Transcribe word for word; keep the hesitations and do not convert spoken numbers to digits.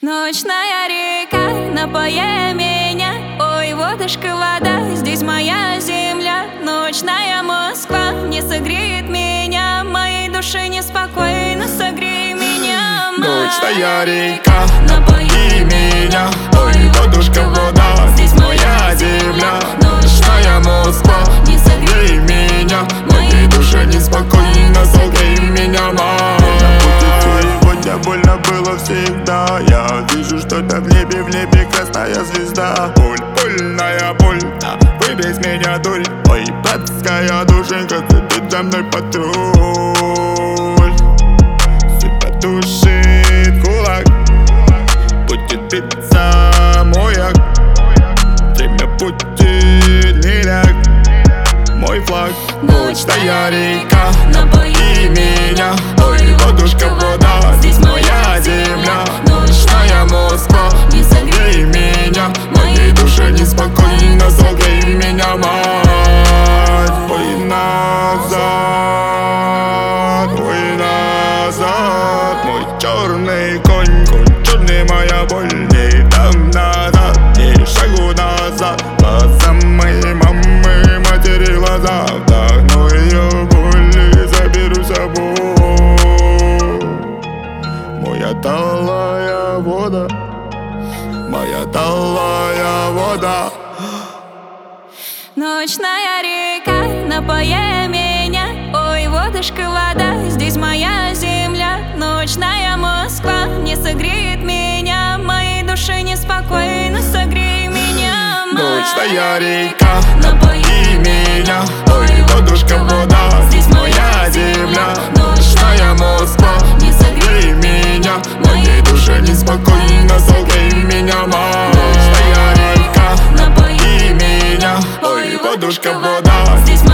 Ночная река, напоя меня. Ой, водушка, вода, здесь моя земля. Ночная Москва не согреет меня. Моей душе неспокойно, согрей меня, мать. Ночная река, напои меня. Ой, водушка, вода, здесь моя земля. Ночная Москва не согрей меня. Моей душе неспокойно, согрей меня, мать. Сегодня больно было всегда. Я вижу что-то в небе, в небе красная звезда. Боль, больная боль, да, выбей с меня дурь. Ой, братская душенька, ты за мной патруль. Суть потушит кулак, будет биться маяк. Время будет миляк, мой флаг. Ночная река, напои меня. Ой, водушка, вода, здесь моя земля. Ночная Москва не согрей меня. Моей душе неспокойно, согрей меня, мать. Ой, назад, ой, назад. Мой черный конь, конь черный, моя боль. Не дам назад, не шагу назад. Глаза моей мамы, матери глаза. Вдохну ее боль и заберу с собой. Моя талая вода, моя талая вода. Ночная река, напоя меня. Ой, водушка, вода, здесь моя земля. Ночная Москва не согреет меня. Моей душе неспокойно, согрей меня, мать. Ночная река, напои меня. Ой, водушка, вода, здесь моя земля. Ночная Москва не согрей меня. Моей душе неспокойно, согрей меня, мать. Ночная река, напои меня. Ой, водушка, вода, здесь